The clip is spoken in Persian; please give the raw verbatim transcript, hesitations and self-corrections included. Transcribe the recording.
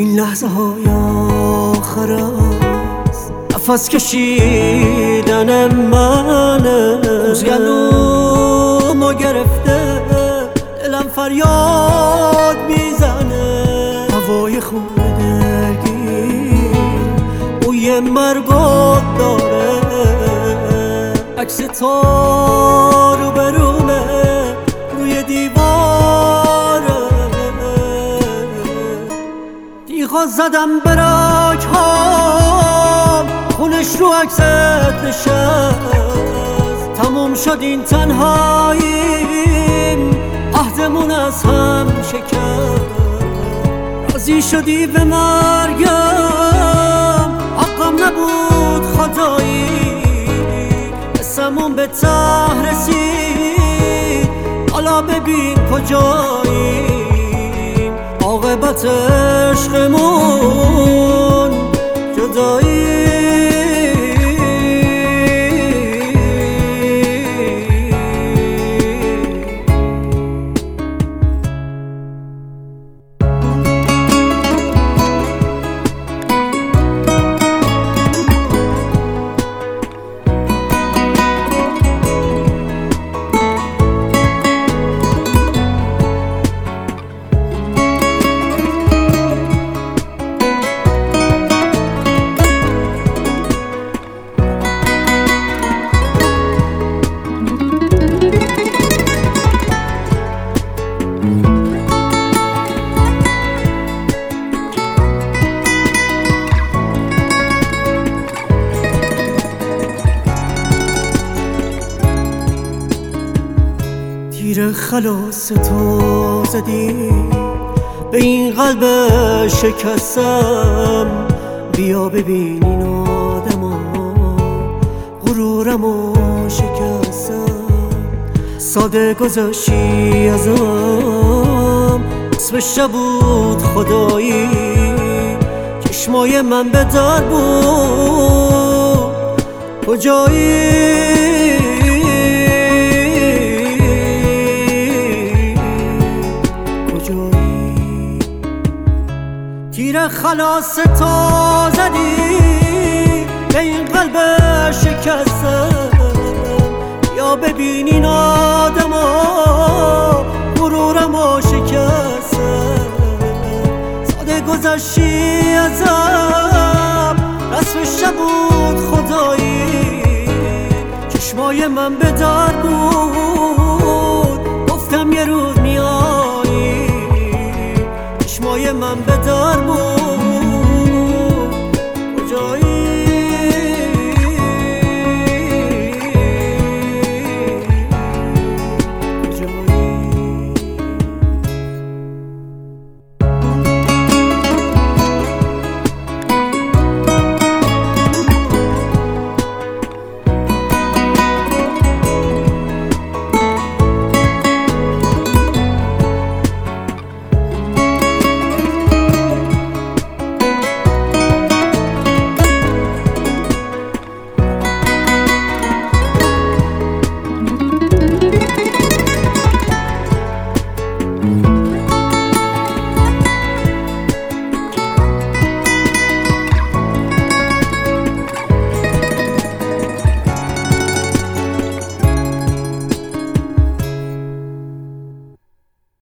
این لحظه های آخر است، نفس کشیدن منه. گلومو گرفته دلم فریاد میزنه، هوای خون دلگیر بوی مرگت داره. عکس تو رو برومه روی دیواره، تیغا زدم به رگ‌هام، خونش رو عکست نشست. تموم شد این تنهاییم، عهدمون از هم شکست. راضی شدی به مرگم، حقم نبود خدایی. قسمون به ته رسید، حالا ببین کجاییم. عاقبت عشقمون جدایی. تیر خلاص تو زدی به این قلب شکستم. بیا ببین این آدما غرورمو شکستم. ساده گذاشتی ازم، اسمش نبود خدایی. چشمای من به در بود کجایی. تیر خلاص تو زدی به این قلب شکستم. یا ببین این آدما غرورمو شکستم. ساده گذشتی ازم، رسمش نبود خدایی. چشمای من به در